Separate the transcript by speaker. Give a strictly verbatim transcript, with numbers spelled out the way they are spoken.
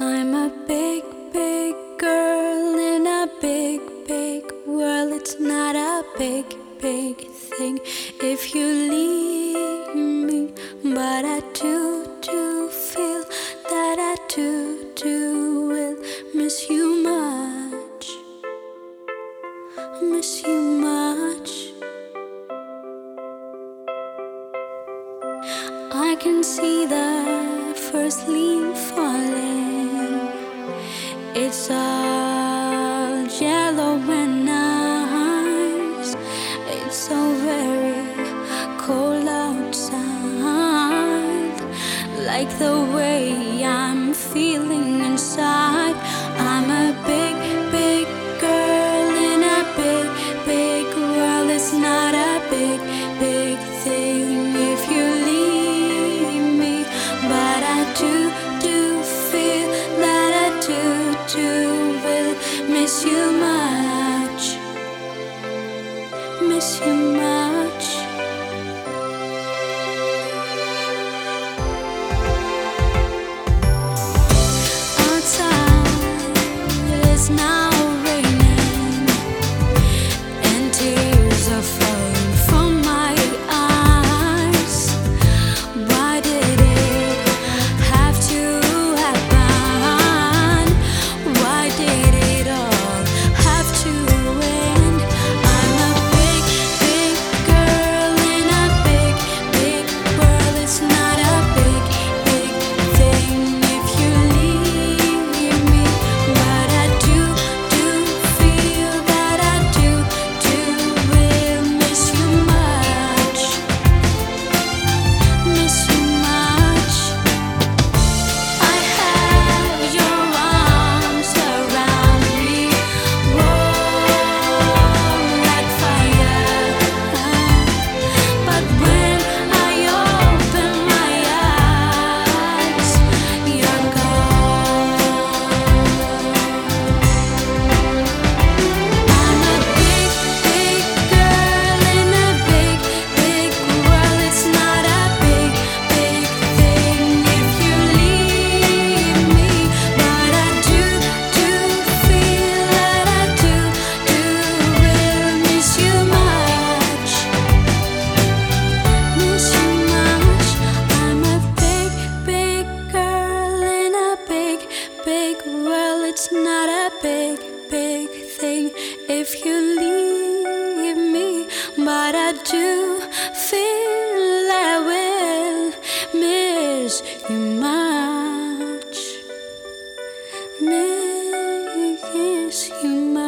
Speaker 1: I'm a big, big girl in a big, big world. It's not a big, big thing if you leave me, but I do, do feel that I do, do will miss you much, miss you much. I can see the first leaf falling. It's all yellow and nice. It's so very cold outside, like the way I'm feeling inside. I'm a big, big girl in a big, big world. It's not a big, big thing if you leave me, but I do, do feel that I do, do will miss you much, miss you much. Outside it's now raining and tears are falling from my eyes. Why did it have to happen? Why did it all have to end? I'm a big, big girl in a big, big world. It's not a big, big thing if you leave me, but I do, do feel that I do, do will miss you much, miss you much. I have your arms around me, warm like fire. But when I open my eyes, you're gone. I'm a big, big girl in a big, big world. It's not a big, big thing if you leave me, but I do, do feel that I do, do will miss you much, miss you much. I'm a big, big girl in a big, big world. It's not a big, big thing if you leave me, but I do feel I will miss you much, miss you much.